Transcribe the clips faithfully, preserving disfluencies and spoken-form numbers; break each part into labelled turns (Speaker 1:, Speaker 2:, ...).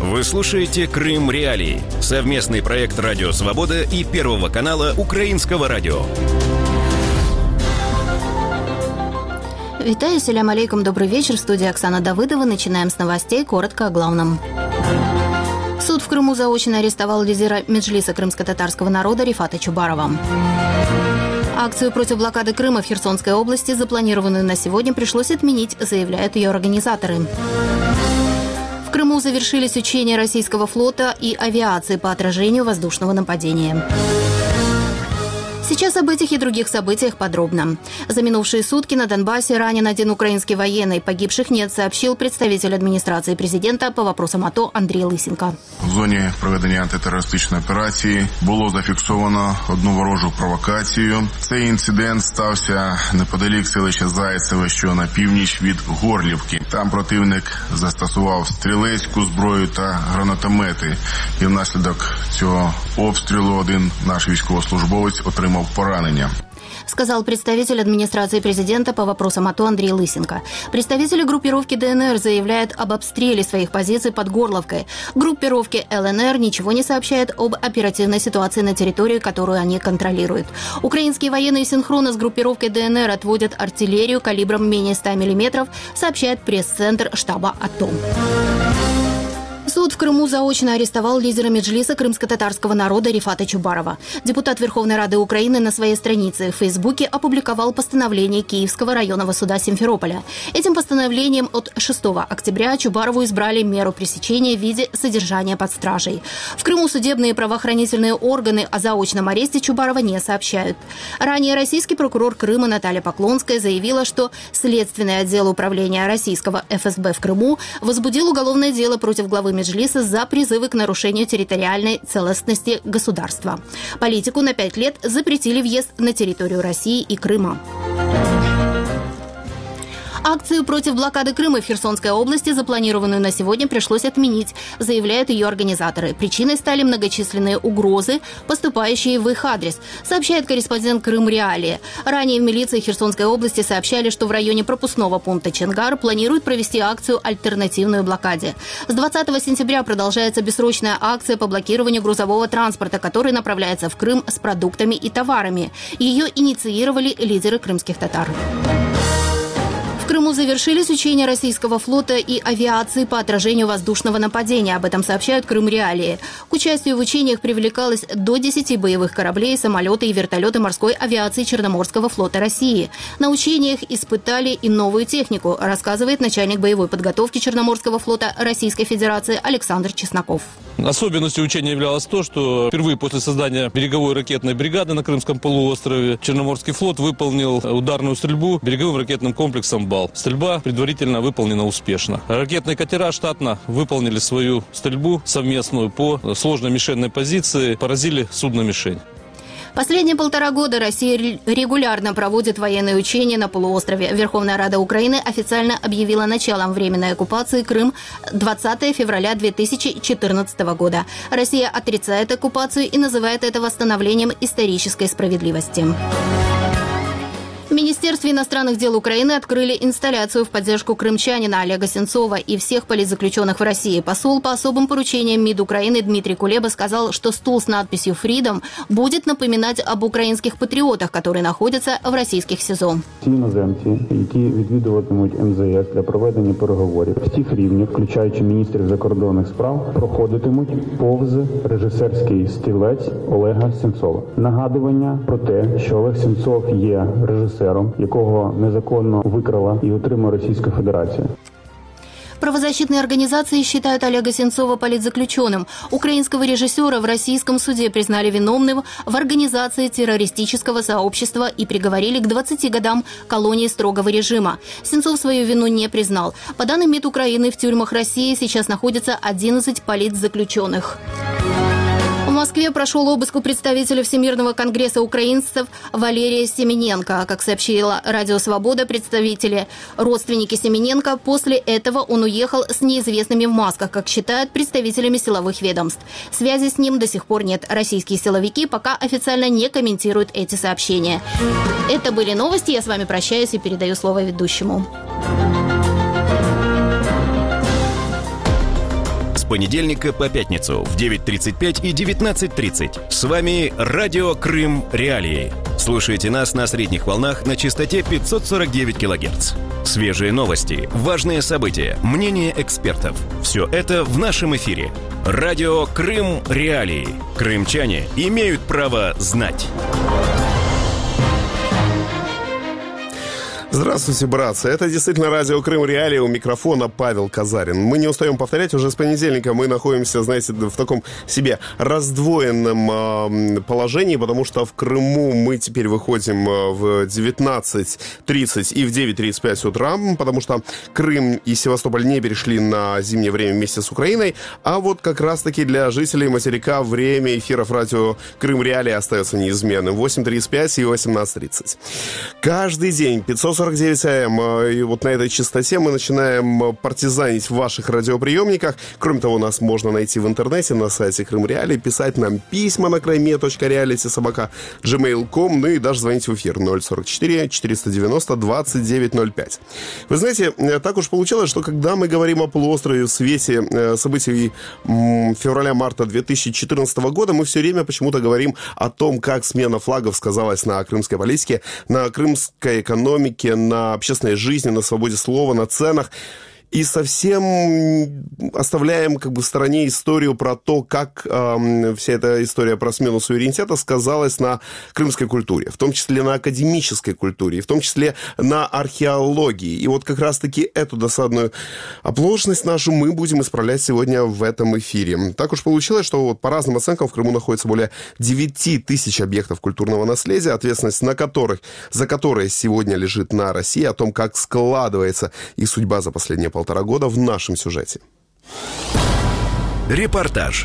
Speaker 1: Вы слушаете «Крым Реалии» – совместный проект «Радио Свобода» и Первого канала Украинского радио.
Speaker 2: Витаю, салям алейкум, добрый вечер. В студии Оксана Давыдова. Начинаем с новостей, коротко о главном. Суд в Крыму заочно арестовал лидера Меджлиса крымско-татарского народа Рифата Чубарова. Акцию против блокады Крыма в Херсонской области, запланированную на сегодня, пришлось отменить, заявляют ее организаторы. В Крыму завершились учения российского флота и авиации по отражению воздушного нападения. Сейчас об этих и других событиях подробно. За минувшие сутки на Донбассе ранен один украинский военный. Погибших нет, сообщил представитель адміністрації президента по вопросам АТО Андрій Лисенко.
Speaker 3: В зоні проведення антитерористичної операції було зафіксовано одну ворожу провокацію. Цей інцидент стався неподалік селища Зайцеве, що на північ від Горлівки. Там противник застосував стрілецьку зброю та гранатомети. І внаслідок цього обстрілу один наш військовослужбовець отримав поранення.
Speaker 2: Сказал представитель администрации президента по вопросам АТО Андрей Лысенко. Представители группировки ДНР заявляют об обстреле своих позиций под Горловкой. Группировки ЛНР ничего не сообщает об оперативной ситуации на территории, которую они контролируют. Украинские военные синхронно с группировкой ДНР отводят артиллерию калибром менее ста миллиметров, сообщает пресс-центр штаба АТО. Суд в Крыму заочно арестовал лидера Меджлиса крымско-татарского народа Рифата Чубарова. Депутат Верховной Рады Украины на своей странице в Фейсбуке опубликовал постановление Киевского районного суда Симферополя. Этим постановлением от шестого октября Чубарову избрали меру пресечения в виде содержания под стражей. В Крыму судебные правоохранительные органы о заочном аресте Чубарова не сообщают. Ранее российский прокурор Крыма Наталья Поклонская заявила, что Следственный отдел управления российского эф эс бэ в Крыму возбудил уголовное дело против главы Меджлиса за призывы к нарушению территориальной целостности государства. Политику на пять лет запретили въезд на территорию России и Крыма. Акцию против блокады Крыма в Херсонской области, запланированную на сегодня, пришлось отменить, заявляют ее организаторы. Причиной стали многочисленные угрозы, поступающие в их адрес, сообщает корреспондент Крым Реалии. Ранее в милиции Херсонской области сообщали, что в районе пропускного пункта Чонгар планируют провести акцию «Альтернативную блокаде». С двадцатого сентября продолжается бессрочная акция по блокированию грузового транспорта, который направляется в Крым с продуктами и товарами. Ее инициировали лидеры крымских татар. В Крыму завершились учения российского флота и авиации по отражению воздушного нападения. Об этом сообщают Крым Реалии. К участию в учениях привлекалось до десяти боевых кораблей, самолеты и вертолеты морской авиации Черноморского флота России. На учениях испытали и новую технику, рассказывает начальник боевой подготовки Черноморского флота Российской Федерации Александр Чесноков.
Speaker 4: Особенностью учения являлось то, что впервые после создания береговой ракетной бригады на Крымском полуострове Черноморский флот выполнил ударную стрельбу береговым ракетным комплексом «Бал». Стрельба предварительно выполнена успешно. Ракетные катера штатно выполнили свою стрельбу совместную по сложной мишенной позиции, поразили судно-мишень.
Speaker 2: Последние полтора года Россия регулярно проводит военные учения на полуострове. Верховная Рада Украины официально объявила началом временной оккупации Крым двадцатого февраля две тысячи четырнадцатого года. Россия отрицает оккупацию и называет это восстановлением исторической справедливости. В Министерстве иностранных дел Украины открыли инсталляцию в поддержку крымчанина Олега Сенцова и всех политзаключенных в России. Посол по особым поручениям МИД Украины Дмитрий Кулеба сказал, что стул с надписью «Freedom» будет напоминать об украинских патриотах, которые находятся в российских СІЗО.
Speaker 5: Ті іноземці, які відвідуватимуть ем зет ес для проведення переговорів, всіх рівнів, включаючи міністрів закордонних справ, проходитимуть повз режисерський стілець Олега Сенцова. Нагадування про те, що Олег Сенцов є режисером, якого незаконно викрала и отримала Российская Федерация.
Speaker 2: Правозащитные организации считают Олега Сенцова политзаключенным. Украинского режиссера в российском суде признали виновным в организации террористического сообщества и приговорили к двадцати годам колонии строгого режима. Сенцов свою вину не признал. По данным МИД Украины, в тюрьмах России сейчас находится одиннадцать политзаключенных. В Москве прошел обыск у представителя Всемирного конгресса украинцев Валерия Семененко. Как сообщила Радио Свобода, представители, родственники Семененко, после этого он уехал с неизвестными в масках, как считают представителями силовых ведомств. Связи с ним до сих пор нет. Российские силовики пока официально не комментируют эти сообщения. Это были новости. Я с вами прощаюсь и передаю слово ведущему.
Speaker 1: понедельника по пятницу в девять тридцать пять и девятнадцать тридцать. С вами Радио Крым Реалии. Слушайте нас на средних волнах на частоте пятьсот сорок девять килогерц. Свежие новости, важные события, мнения экспертов. Все это в нашем эфире. Радио Крым Реалии. Крымчане имеют право знать.
Speaker 6: Здравствуйте, братцы. Это действительно радио Крым Реалии, у микрофона Павел Казарин. Мы не устаем повторять, уже с понедельника мы находимся, знаете, в таком себе раздвоенном э, положении, потому что в Крыму мы теперь выходим в девятнадцать тридцать и в девять тридцать пять утра, потому что Крым и Севастополь не перешли на зимнее время вместе с Украиной, а вот как раз-таки для жителей материка время эфиров радио Крым Реалии остается неизменным. восемь тридцать пять и восемнадцать тридцать. Каждый день пятьсот сорок девять АМ, и вот на этой частоте мы начинаем партизанить в ваших радиоприемниках. Кроме того, нас можно найти в интернете на сайте Крым Реалии, писать нам письма на крайме точка реалити собака джимейл точка ком, ну и даже звонить в эфир ноль сорок четыре четыреста девяносто двадцать девять ноль пять. Вы знаете, так уж получилось, что когда мы говорим о полуострове в свете событий февраля-марта две тысячи четырнадцатого года, мы все время почему-то говорим о том, как смена флагов сказалась на крымской политике, на крымской экономике, на общественной жизни, на свободе слова, на ценах. И совсем оставляем как бы в стороне историю про то, как э, вся эта история про смену суверенитета сказалась на крымской культуре, в том числе на академической культуре, в том числе на археологии. И вот как раз-таки эту досадную оплошность нашу мы будем исправлять сегодня в этом эфире. Так уж получилось, что вот по разным оценкам в Крыму находится более девять тысяч объектов культурного наследия, ответственность на которых, за которые сегодня лежит на России, о том, как складывается их судьба за последние полгода. полтора года в нашем сюжете.
Speaker 1: Репортаж.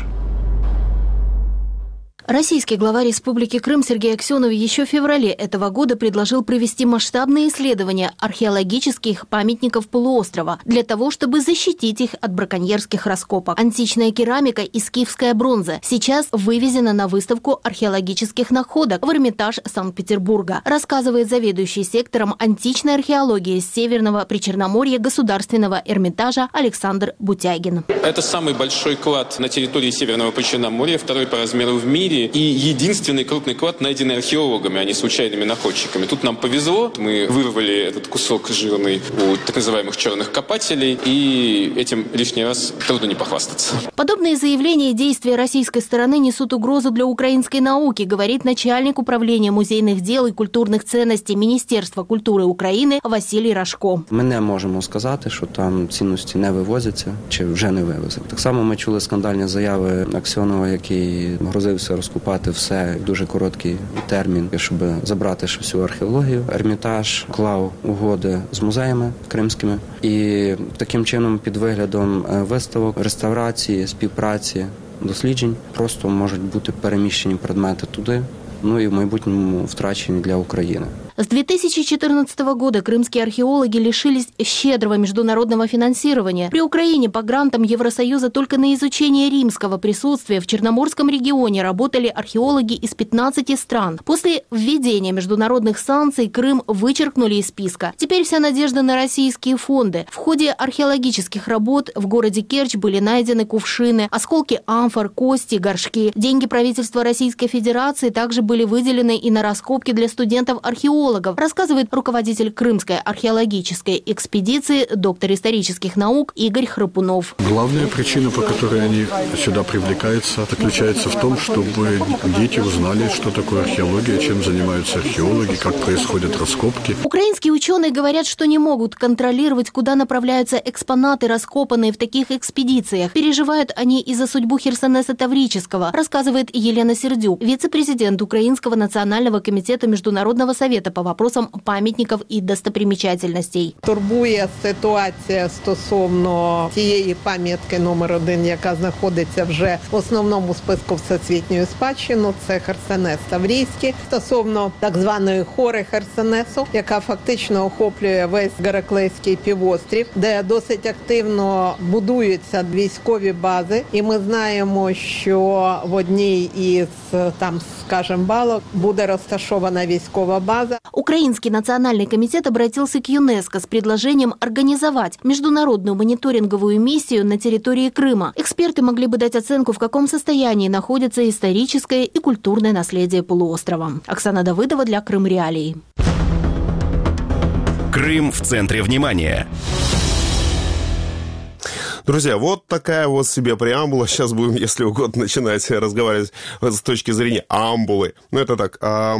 Speaker 2: Российский глава Республики Крым Сергей Аксенов еще в феврале этого года предложил провести масштабные исследования археологических памятников полуострова для того, чтобы защитить их от браконьерских раскопок. Античная керамика и скифская бронза сейчас вывезена на выставку археологических находок в Эрмитаж Санкт-Петербурга, рассказывает заведующий сектором античной археологии Северного Причерноморья Государственного Эрмитажа Александр Бутягин.
Speaker 7: Это самый большой клад на территории Северного Причерноморья, второй по размеру в мире, и единственный крупный клад, найденный археологами, а не случайными находчиками. Тут нам повезло, мы вырвали этот кусок жирный у так называемых черных копателей, и этим лишний раз трудно не похвастаться.
Speaker 2: Подобные заявления и действия российской стороны несут угрозу для украинской науки, говорит начальник управления музейных дел и культурных ценностей Міністерства культури України Василій Рашко.
Speaker 8: Ми не можемо сказати, що там цінності не вивозяться чи вже не вивезли. Так само ми чули скандальні заяви Аксьонова, який грозився розкупати все в дуже короткий термін, щоб забрати всю археологію. Ермітаж клав угоди з музеями кримськими і таким чином під виглядом виставок, реставрації, співпраці, досліджень просто можуть бути переміщені предмети туди, ну і в майбутньому втрачені для України.
Speaker 2: С две тысячи четырнадцатого года крымские археологи лишились щедрого международного финансирования. При Украине по грантам Евросоюза только на изучение римского присутствия в Черноморском регионе работали археологи из пятнадцати стран. После введения международных санкций Крым вычеркнули из списка. Теперь вся надежда на российские фонды. В ходе археологических работ в городе Керчь были найдены кувшины, осколки амфор, кости, горшки. Деньги правительства Российской Федерации также были выделены и на раскопки для студентов-археологов, рассказывает руководитель Крымской археологической экспедиции, доктор исторических наук Игорь Храпунов.
Speaker 9: Главная причина, по которой они сюда привлекаются, заключается в том, чтобы дети узнали, что такое археология, чем занимаются археологи, как происходят раскопки.
Speaker 2: Украинские ученые говорят, что не могут контролировать, куда направляются экспонаты, раскопанные в таких экспедициях. Переживают они и за судьбу Херсонеса Таврического, рассказывает Елена Сердюк, вице-президент Украинского национального комитета Международного совета по вопросам пам'ятників і достопримічательностей.
Speaker 10: Турбує ситуація стосовно тієї пам'ятки номер один, яка знаходиться вже в основному списку всесвітньої спадщини, це Херсонес Таврійський. Стосовно так званої хори Херсонесу, яка фактично охоплює весь Гераклейський півострів, де досить активно будуються військові бази. І ми знаємо, що в одній із, там, скажімо, балок буде розташована військова база.
Speaker 2: Украинский национальный комитет обратился к ЮНЕСКО с предложением организовать международную мониторинговую миссию на территории Крыма. Эксперты могли бы дать оценку, в каком состоянии находится историческое и культурное наследие полуострова. Оксана Давыдова для Крым Реалий.
Speaker 1: Крым в центре внимания.
Speaker 6: Друзья, вот такая вот себе преамбула. Сейчас будем, если угодно, начинать разговаривать с точки зрения амбулы. Ну, это так.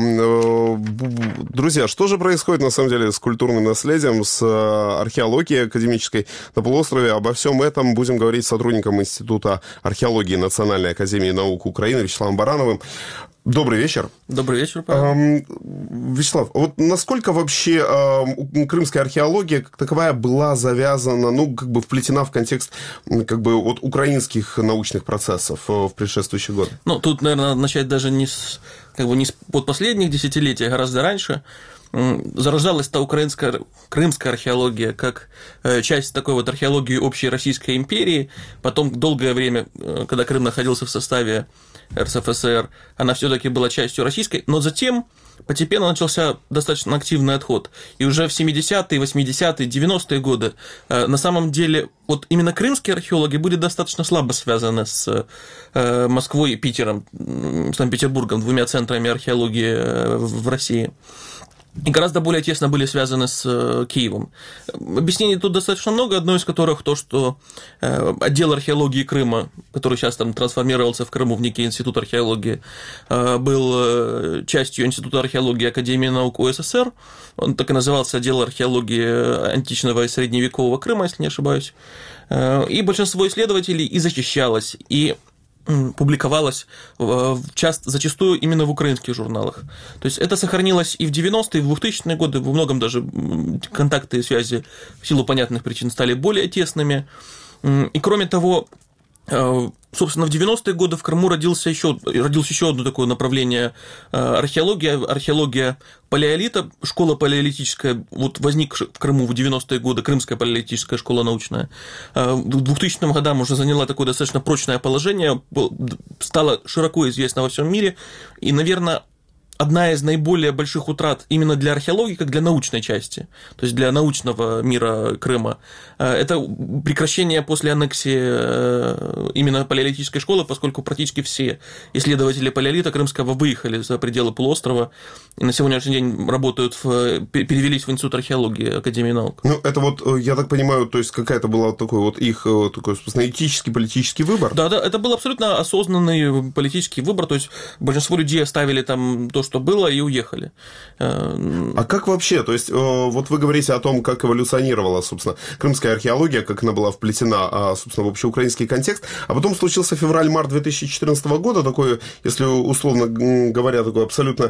Speaker 6: Друзья, что же происходит, на самом деле, с культурным наследием, с археологией академической на полуострове? Обо всем этом будем говорить с сотрудником Института археологии Национальной академии наук Украины Вячеславом Барановым. Добрый вечер.
Speaker 11: Добрый вечер, Павел.
Speaker 6: Эм, Вячеслав, вот насколько вообще э, крымская археология как таковая была завязана, ну, как бы вплетена в контекст как бы вот украинских научных процессов в предшествующие годы?
Speaker 11: Ну, тут, наверное, надо начать даже не с, как бы не с под последних десятилетий, а гораздо раньше. Зарождалась-то украинская, крымская археология как часть такой вот археологии общей Российской империи. Потом долгое время, когда Крым находился в составе эр эс эф эс эр, она все-таки была частью российской, но затем постепенно начался достаточно активный отход. И уже в семидесятые, восьмидесятые, девяностые годы на самом деле вот именно крымские археологи были достаточно слабо связаны с Москвой и Питером, Санкт-Петербургом, двумя центрами археологии в России. И гораздо более тесно были связаны с Киевом. Объяснений тут достаточно много, одно из которых то, что отдел археологии Крыма, который сейчас там трансформировался в Крыму в некий институт археологии, был частью Института археологии Академии наук у эс эс эр. Он так и назывался отдел археологии античного и средневекового Крыма, если не ошибаюсь. И большинство исследователей и защищалось, и публиковалось часто, зачастую именно в украинских журналах. То есть это сохранилось и в девяностые, и в двухтысячные годы, во многом даже контакты и связи в силу понятных причин стали более тесными. И кроме того, собственно, в девяностые годы в Крыму родился еще, родилось еще одно такое направление археологии, археология палеолита, школа палеолитическая, вот возник в Крыму в девяностые годы, Крымская палеолитическая школа научная. В двухтысячным годам уже заняла такое достаточно прочное положение, стала широко известна во всем мире, и, наверное, одна из наиболее больших утрат именно для археологии, как для научной части, то есть для научного мира Крыма, это прекращение после аннексии именно палеолитической школы, поскольку практически все исследователи палеолита крымского выехали за пределы полуострова и на сегодняшний день работают, в, перевелись в Институт археологии Академии наук.
Speaker 6: Ну, это вот, я так понимаю, то есть какая-то была такой вот их такой, собственно, этический, политический выбор?
Speaker 11: Да, да, это был абсолютно осознанный политический выбор, то есть большинство людей оставили там то, что было, и уехали.
Speaker 6: А как вообще? То есть, вот вы говорите о том, как эволюционировала, собственно, крымская археология, как она была вплетена, собственно, в общеукраинский контекст, а потом случился февраль-март две тысячи четырнадцатого года, такой, если условно говоря, такой абсолютно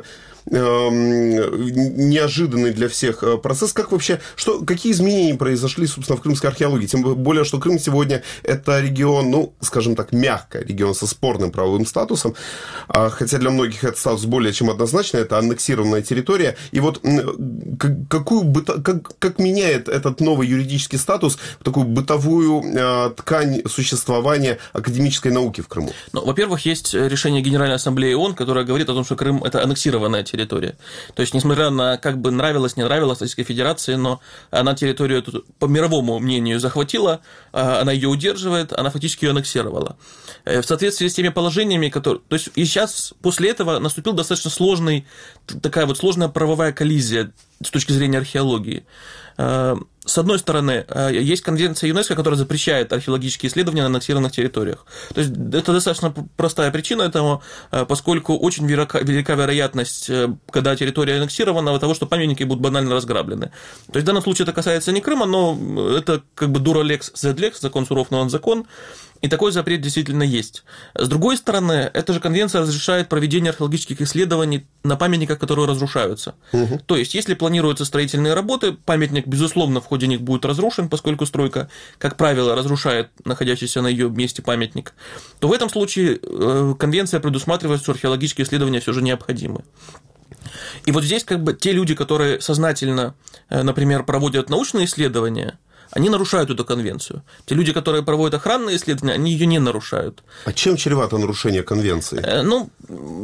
Speaker 6: неожиданный для всех процесс. Как вообще, что, какие изменения произошли, собственно, в крымской археологии? Тем более, что Крым сегодня это регион, ну, скажем так, мягко, регион со спорным правовым статусом, хотя для многих этот статус более чем однозначно, это аннексированная территория. И вот какую, как, как меняет этот новый юридический статус такую бытовую ткань существования академической науки в Крыму?
Speaker 11: Ну, во-первых, есть решение Генеральной Ассамблеи ООН, которое говорит о том, что Крым – это аннексированная территория. территория. То есть, несмотря на, как бы нравилось, не нравилось Российской Федерации, но она территорию эту, по мировому мнению, захватила, она ее удерживает, она фактически ее аннексировала. В соответствии с теми положениями, которые... То есть, и сейчас, после этого, наступил достаточно сложный, такая вот сложная правовая коллизия с точки зрения археологии. С одной стороны, есть конвенция ЮНЕСКО, которая запрещает археологические исследования на аннексированных территориях. То есть это достаточно простая причина этому, поскольку очень велика, велика вероятность, когда территория аннексирована, того, что памятники будут банально разграблены. То есть в данном случае это касается не Крыма, но это как бы дура лекс зед лекс, закон суров, но он закон. И такой запрет действительно есть. С другой стороны, эта же конвенция разрешает проведение археологических исследований на памятниках, которые разрушаются. Угу. То есть, если планируются строительные работы, памятник, безусловно, в ходе них будет разрушен, поскольку стройка, как правило, разрушает находящийся на ее месте памятник, то в этом случае конвенция предусматривает, что археологические исследования все же необходимы. И вот здесь как бы те люди, которые сознательно, например, проводят научные исследования, они нарушают эту конвенцию. Те люди, которые проводят охранные исследования, они ее не нарушают.
Speaker 6: А чем чревато нарушение конвенции?
Speaker 11: Ну,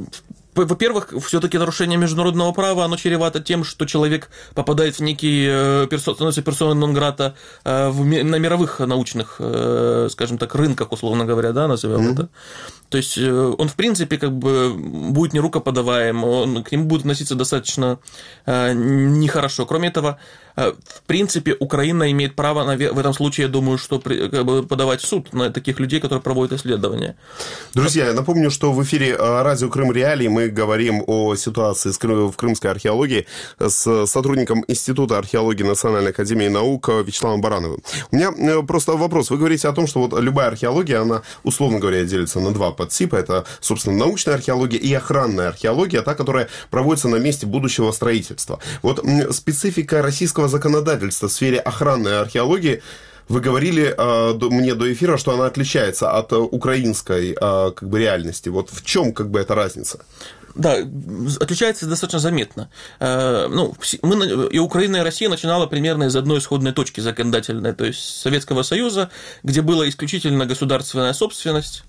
Speaker 11: Во-первых, все-таки нарушение международного права, оно чревато тем, что человек попадает в некий, становится персоной нон-грата на мировых научных, скажем так, рынках, условно говоря, да, назовем mm-hmm. это. То есть он, в принципе, как бы будет нерукоподаваем, он, к нему будет относиться достаточно нехорошо. Кроме этого, в принципе, Украина имеет право, в этом случае, я думаю, что как бы, подавать в суд на таких людей, которые проводят исследования.
Speaker 6: Друзья, я напомню, что в эфире радио «Крым Реалии» мы говорим о ситуации в крымской археологии с сотрудником Института археологии Национальной академии наук Вячеславом Барановым. У меня просто вопрос. Вы говорите о том, что вот любая археология, она, условно говоря, делится на два подтипа. Это, собственно, научная археология и охранная археология, та, которая проводится на месте будущего строительства. Вот специфика российского законодательства в сфере охранной археологии, вы говорили э, до, мне до эфира, что она отличается от э, украинской э, как бы реальности. Вот в чем как бы эта разница?
Speaker 11: Да, отличается достаточно заметно. Ну, мы, и Украина, и Россия начинала примерно из одной исходной точки законодательной, то есть Советского Союза, где была исключительно государственная собственность,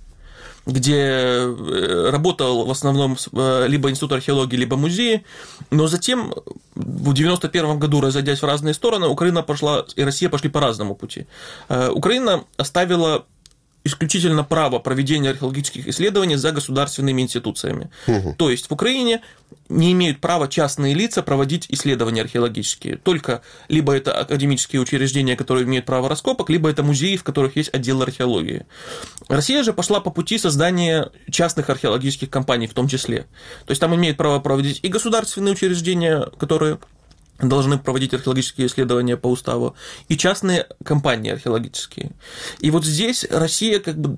Speaker 11: где работал в основном либо Институт археологии, либо музеи, но затем в девяносто первом году, разойдясь в разные стороны, Украина пошла и Россия пошли по разному пути. Украина оставила исключительно право проведения археологических исследований за государственными институциями. Угу. То есть в Украине не имеют права частные лица проводить исследования археологические. Только либо это академические учреждения, которые имеют право раскопок, либо это музеи, в которых есть отдел археологии. Россия же пошла по пути создания частных археологических компаний в том числе. То есть там имеют право проводить и государственные учреждения, которые должны проводить археологические исследования по уставу, и частные компании археологические. И вот здесь Россия как бы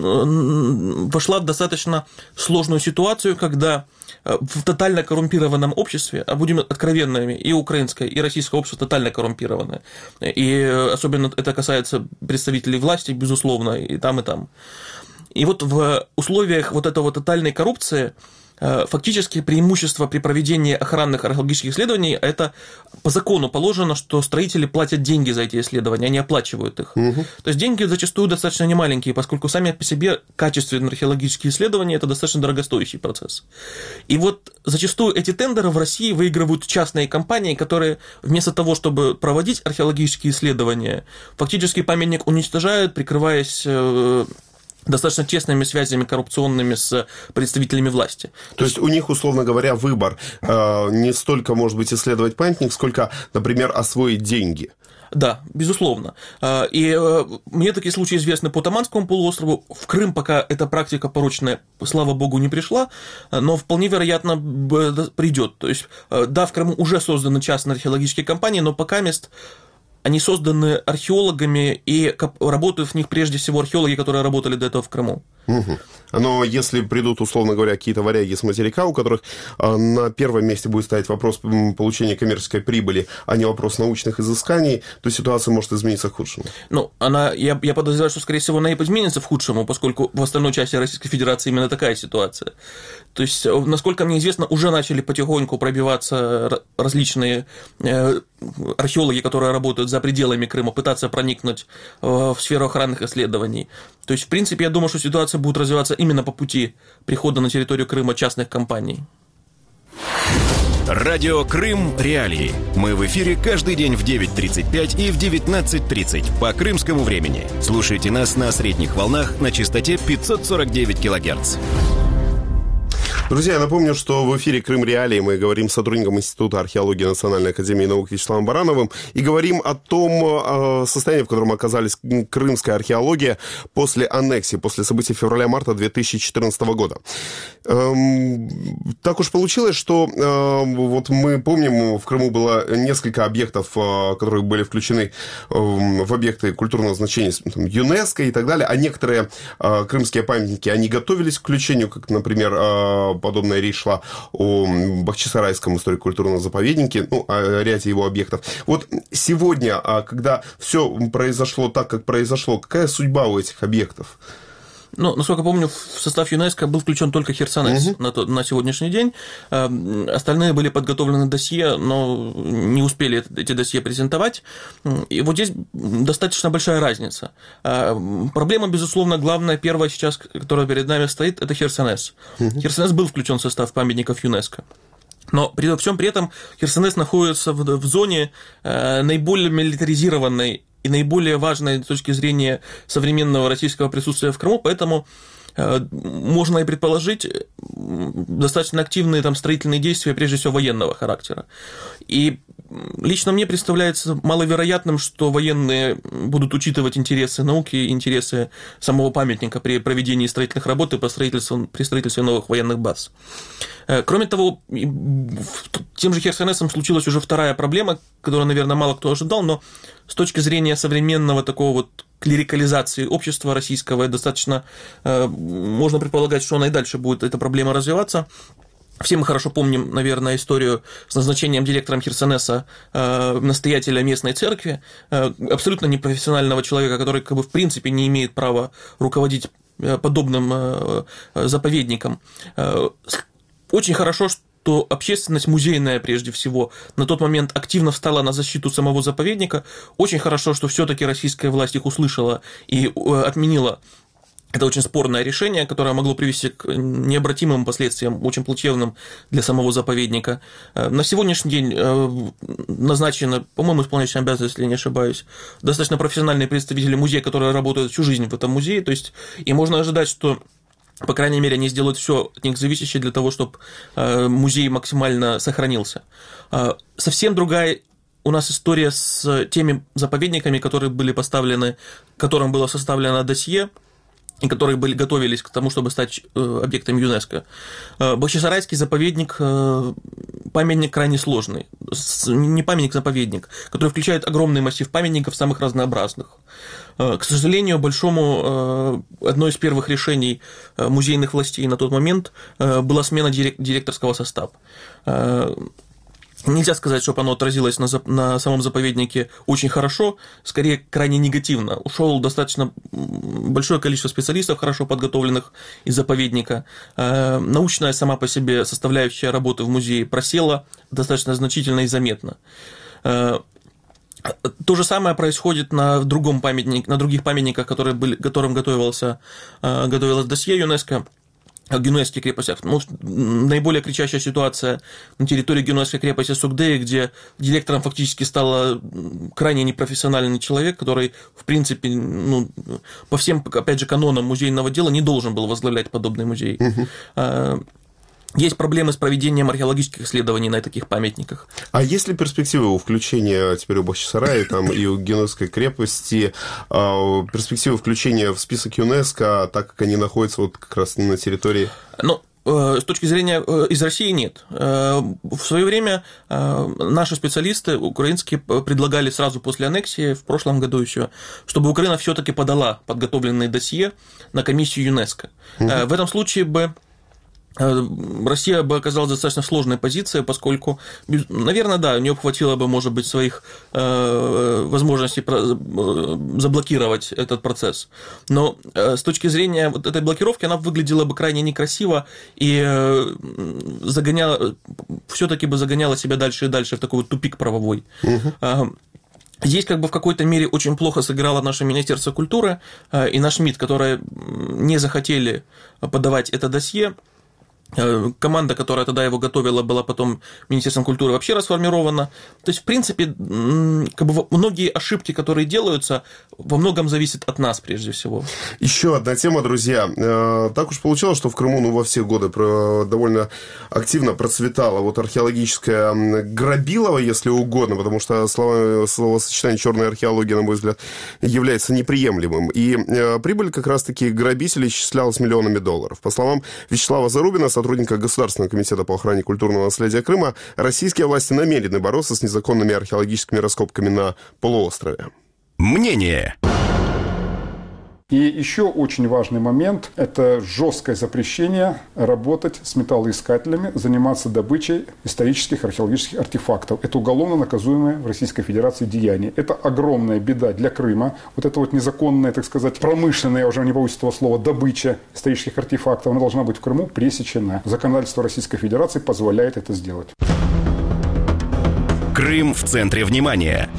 Speaker 11: вошла в достаточно сложную ситуацию, когда в тотально коррумпированном обществе, а будем откровенными, и украинское, и российское общество тотально коррумпированы. И особенно это касается представителей власти, безусловно, и там, и там. И вот в условиях вот этого тотальной коррупции фактически преимущество при проведении охранных археологических исследований – это по закону положено, что строители платят деньги за эти исследования, они оплачивают их. Угу. То есть деньги зачастую достаточно немаленькие, поскольку сами по себе качественные археологические исследования – это достаточно дорогостоящий процесс. И вот зачастую эти тендеры в России выигрывают частные компании, которые вместо того, чтобы проводить археологические исследования, фактически памятник уничтожают, прикрываясь достаточно тесными связями коррупционными с представителями власти.
Speaker 6: То есть у них, условно говоря, выбор э, не столько, может быть, исследовать памятник, сколько, например, освоить деньги.
Speaker 11: Да, безусловно. И мне такие случаи известны по Таманскому полуострову. В Крым пока эта практика порочная, слава богу, не пришла, но вполне вероятно придет. То есть, да, в Крыму уже созданы частные археологические компании, но пока мест они созданы археологами, и работают в них прежде всего археологи, которые работали до этого в Крыму.
Speaker 6: Угу. Но если придут, условно говоря, какие-то варяги с материка, у которых на первом месте будет стоять вопрос получения коммерческой прибыли, а не вопрос научных изысканий, то ситуация может измениться к худшему.
Speaker 11: Ну, она, я, я подозреваю, что, скорее всего, она и изменится в худшему, поскольку в остальной части Российской Федерации именно такая ситуация. То есть, насколько мне известно, уже начали потихоньку пробиваться различные археологи, которые работают за пределами Крыма, пытаться проникнуть в сферу охранных исследований. То есть, в принципе, я думаю, что ситуация будет развиваться именно по пути прихода на территорию Крыма частных компаний.
Speaker 1: Радио «Крым Реалии». Мы в эфире каждый день в девять тридцать пять и в девятнадцать тридцать по крымскому времени. Слушайте нас на средних волнах на частоте пятьсот сорок девять килогерц.
Speaker 6: Друзья, я напомню, что в эфире «Крым Реалии» мы говорим с сотрудником Института археологии Национальной академии наук Вячеславом Барановым и говорим о том состоянии, в котором оказалась крымская археология после аннексии, после событий февраля-марта две тысячи четырнадцатого года. Так уж получилось, что вот мы помним, в Крыму было несколько объектов, которые были включены в объекты культурного значения там, ЮНЕСКО и так далее, а некоторые крымские памятники, они готовились к включению, как, например, подобная речь шла о Бахчисарайском историко-культурном заповеднике, ну, о ряде его объектов. Вот сегодня, когда все произошло так, как произошло, какая судьба у этих объектов?
Speaker 11: Ну, насколько помню, в состав ЮНЕСКО был включен только Херсонес угу. на, то, на сегодняшний день. Остальные были подготовлены досье, но не успели эти досье презентовать. И вот здесь достаточно большая разница. Проблема, безусловно, главная, первая сейчас, которая перед нами стоит, это Херсонес. Угу. Херсонес был включен в состав памятников ЮНЕСКО. Но при всем при этом Херсонес находится в, в зоне наиболее милитаризированной и наиболее важной с точки зрения современного российского присутствия в Крыму, поэтому можно и предположить достаточно активные там строительные действия, прежде всего военного характера. И лично мне представляется маловероятным, что военные будут учитывать интересы науки, интересы самого памятника при проведении строительных работ и по строительству, при строительстве новых военных баз. Кроме того, тем же Херсонесом случилась уже вторая проблема, которую, наверное, мало кто ожидал, но с точки зрения современного такого вот клерикализации общества российского, достаточно можно предполагать, что она и дальше будет эта проблема развиваться. Все мы хорошо помним, наверное, историю с назначением директором Херсонеса э, настоятеля местной церкви, э, абсолютно непрофессионального человека, который как бы, в принципе не имеет права руководить подобным э, заповедником. Э, очень хорошо, что общественность музейная, прежде всего, на тот момент активно встала на защиту самого заповедника. Очень хорошо, что все-таки российская власть их услышала и э, отменила. Это очень спорное решение, которое могло привести к необратимым последствиям, очень плачевным для самого заповедника. На сегодняшний день назначены, по-моему, исполняющие обязанности, если не ошибаюсь, достаточно профессиональные представители музея, которые работают всю жизнь в этом музее. То есть, и можно ожидать, что, по крайней мере, они сделают все от них зависящее для того, чтобы музей максимально сохранился. Совсем другая у нас история с теми заповедниками, которые были поставлены, которым было составлено досье, и которые были, готовились к тому, чтобы стать объектом ЮНЕСКО. Бахчисарайский заповедник – памятник крайне сложный. Не памятник, заповедник, который включает огромный массив памятников самых разнообразных. К сожалению, большому, одно из первых решений музейных властей на тот момент была смена директорского состава. Нельзя сказать, чтобы оно отразилось на, зап- на самом заповеднике очень хорошо, скорее крайне негативно. Ушел достаточно большое количество специалистов, хорошо подготовленных из заповедника. Э, научная сама по себе составляющая работы в музее просела достаточно значительно и заметно. Э, То же самое происходит на, другом памятник, на других памятниках, которые были, которым готовился, э, готовилось досье ЮНЕСКО. О генуэзских крепостях. Ну, наиболее кричащая ситуация на территории генуэзской крепости Сугдеи, где директором фактически стал крайне непрофессиональный человек, который, в принципе, ну, по всем, опять же, канонам музейного дела не должен был возглавлять подобный музей. Uh-huh. Есть проблемы с проведением археологических исследований на таких памятниках.
Speaker 6: А есть ли перспективы у включения теперь у Бахчисарая там, и у Генуэзской крепости, перспективы включения в список ЮНЕСКО, так как они находятся вот как раз на территории?
Speaker 11: Ну, с точки зрения из России нет. В свое время наши специалисты украинские предлагали сразу после аннексии, в прошлом году еще, чтобы Украина все-таки подала подготовленные досье на комиссию ЮНЕСКО. Угу. В этом случае бы Россия бы оказалась в достаточно сложной позиции, поскольку, наверное, да, у нее хватило бы, может быть, своих э, возможностей заблокировать этот процесс. Но э, с точки зрения вот этой блокировки она выглядела бы крайне некрасиво и э, загоняла, все-таки бы загоняла себя дальше и дальше в такой вот тупик правовой. Угу. Здесь как бы в какой-то мере очень плохо сыграло наше Министерство культуры и наш МИД, которые не захотели подавать это досье. Команда, которая тогда его готовила, была потом Министерством культуры вообще расформирована. То есть, в принципе, как бы многие ошибки, которые делаются, во многом зависят от нас, прежде всего.
Speaker 6: Еще одна тема, друзья. Так уж получилось, что в Крыму ну, во все годы довольно активно процветало вот археологическое грабилово, если угодно, потому что слово, словосочетание «черная археология», на мой взгляд, является неприемлемым. И прибыль как раз-таки грабителей исчислялась миллионами долларов. По словам Вячеслава Зарубина, сотрудника Государственного комитета по охране культурного наследия Крыма, российские власти намерены бороться с незаконными археологическими раскопками на полуострове.
Speaker 1: Мнение.
Speaker 12: И еще очень важный момент – это жесткое запрещение работать с металлоискателями, заниматься добычей исторических археологических артефактов. Это уголовно наказуемое в Российской Федерации деяние. Это огромная беда для Крыма. Вот это вот незаконная, так сказать, промышленная, я уже не боюсь этого слова, добыча исторических артефактов, она должна быть в Крыму пресечена. Законодательство Российской Федерации позволяет это сделать.
Speaker 1: Крым в центре внимания.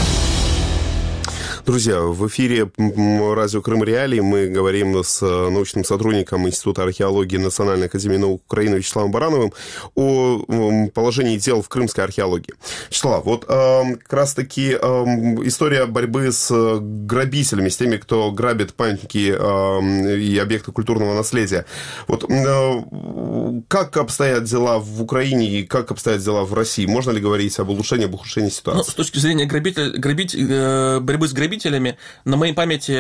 Speaker 6: Друзья, в эфире радио Крым Реалии мы говорим с научным сотрудником Института археологии Национальной академии наук Украины Вячеславом Барановым о положении дел в крымской археологии. Вячеслав, вот э, как раз-таки э, история борьбы с грабителями, с теми, кто грабит памятники э, и объекты культурного наследия. Вот э, как обстоят дела в Украине и как обстоят дела в России? Можно ли говорить об улучшении, об ухудшении ситуации?
Speaker 11: Ну, с точки зрения грабитель, грабить, э, борьбы с грабителями, на моей памяти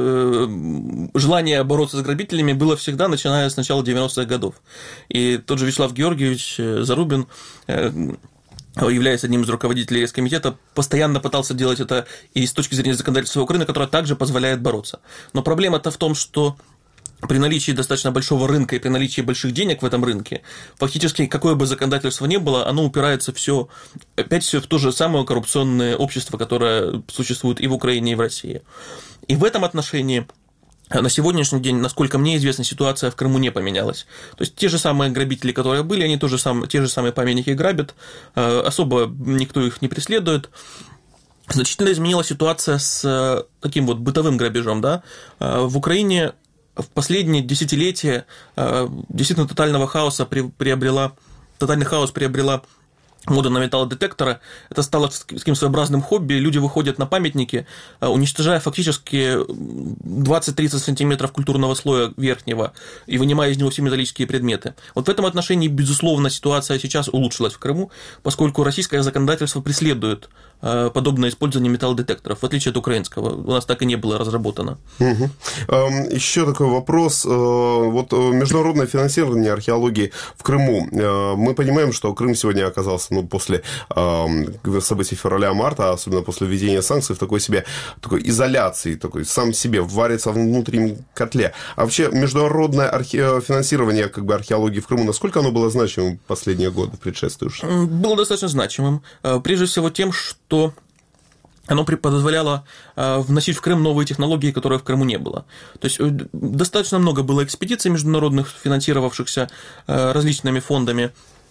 Speaker 11: э, желание бороться с грабителями было всегда, начиная с начала девяностых годов. И тот же Вячеслав Георгиевич Зарубин, э, являясь одним из руководителей Рескомитета, постоянно пытался делать это и с точки зрения законодательства Украины, которое также позволяет бороться. Но проблема-то в том, что при наличии достаточно большого рынка и при наличии больших денег в этом рынке, фактически какое бы законодательство ни было, оно упирается все, опять все в то же самое коррупционное общество, которое существует и в Украине, и в России. И в этом отношении на сегодняшний день, насколько мне известно, ситуация в Крыму не поменялась. То есть те же самые грабители, которые были, они тоже сам, те же самые памятники грабят, особо никто их не преследует. Значительно изменилась ситуация с таким вот бытовым грабежом. Да? В Украине в последние десятилетия действительно тотального хаоса приобрела, тотальный хаос приобрела мода на металлодетекторы. Это стало таким своеобразным хобби. Люди выходят на памятники, уничтожая фактически двадцать-тридцать сантиметров культурного слоя верхнего и вынимая из него все металлические предметы. Вот в этом отношении, безусловно, ситуация сейчас улучшилась в Крыму, поскольку российское законодательство преследует подобное использование металлодетекторов, в отличие от украинского. У нас так и не было разработано.
Speaker 6: Угу. Еще такой вопрос. Вот международное финансирование археологии в Крыму. Мы понимаем, что Крым сегодня оказался, ну, после событий февраля-марта, особенно после введения санкций, в такой себе такой изоляции, такой сам себе варится в внутреннем котле. А вообще международное архе... финансирование как бы археологии в Крыму, насколько оно было значимым в последние годы предшествующие?
Speaker 11: Было достаточно значимым. Прежде всего тем, что что оно позволяло вносить в Крым новые технологии, которые в Крыму не было. То есть достаточно много было экспедиций международных, финансировавшихся различными фондами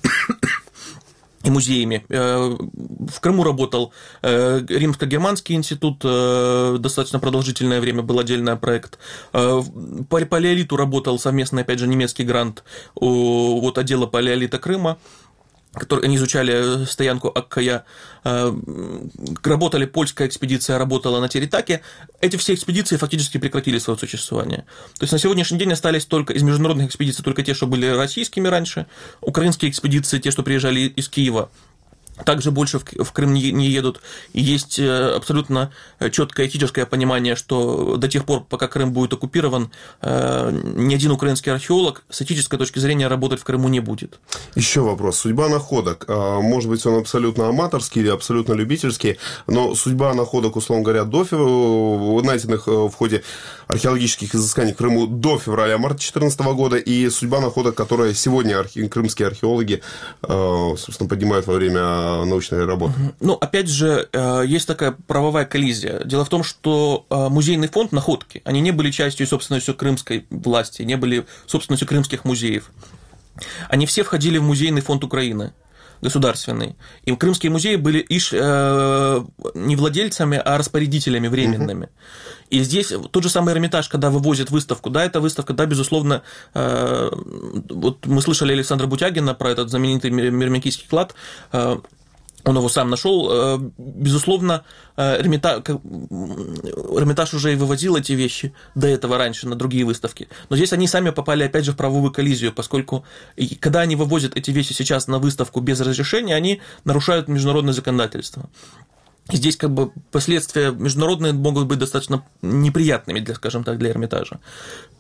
Speaker 11: и музеями. В Крыму работал Римско-германский институт, достаточно продолжительное время был отдельный проект. По палеолиту работал совместно, опять же, немецкий грант от отдела палеолита Крыма, которые они изучали стоянку Аккая, работали, польская экспедиция работала на Теритаке. Эти все экспедиции фактически прекратили свое существование. То есть на сегодняшний день остались только из международных экспедиций только те, что были российскими раньше, украинские экспедиции, те, что приезжали из Киева, также больше в Крым не едут. И есть абсолютно четкое этическое понимание, что до тех пор, пока Крым будет оккупирован, ни один украинский археолог с этической точки зрения работать в Крыму не будет.
Speaker 6: Еще вопрос. Судьба находок. Может быть, он абсолютно аматорский или абсолютно любительский, но судьба находок, условно говоря, до февраля, найденных в ходе археологических изысканий в Крыму до февраля-марта две тысячи четырнадцатого года, и судьба находок, которые сегодня архе... крымские археологи, собственно, поднимают во время научной работы.
Speaker 11: Ну, опять же, есть такая правовая коллизия. Дело в том, что музейный фонд находки, они не были частью собственностью крымской власти, не были собственностью крымских музеев. Они все входили в музейный фонд Украины, государственный. И крымские музеи были иш, э, не владельцами, а распорядителями временными. Uh-huh. И здесь тот же самый Эрмитаж, когда вывозит выставку, да, эта выставка, да, безусловно, э, вот мы слышали Александра Бутягина про этот знаменитый Мирмякийский клад, э, он его сам нашел. Безусловно, Эрмитаж, Эрмитаж уже и вывозил эти вещи до этого раньше на другие выставки. Но здесь они сами попали, опять же, в правовую коллизию, поскольку когда они вывозят эти вещи сейчас на выставку без разрешения, они нарушают международное законодательство. И здесь как бы последствия международные могут быть достаточно неприятными, для, скажем так, для Эрмитажа.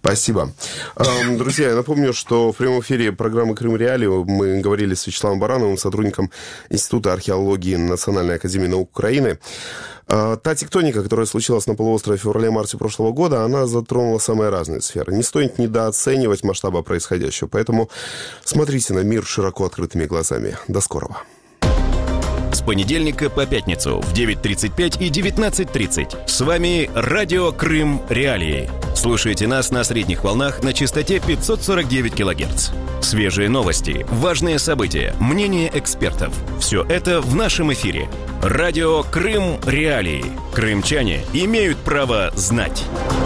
Speaker 6: Спасибо. Друзья, я напомню, что в прямом эфире программы «Крым Реалии» мы говорили с Вячеславом Барановым, сотрудником Института археологии Национальной академии наук Украины. Та тектоника, которая случилась на полуострове в феврале-марте прошлого года, она затронула самые разные сферы. Не стоит недооценивать масштаба происходящего, поэтому смотрите на мир широко открытыми глазами. До скорого.
Speaker 1: С понедельника по пятницу в девять тридцать пять и девятнадцать тридцать. С вами Радио Крым Реалии. Слушайте нас на средних волнах на частоте пятьсот сорок девять килогерц. Свежие новости, важные события, мнения экспертов. Все это в нашем эфире. Радио Крым Реалии. Крымчане имеют право знать.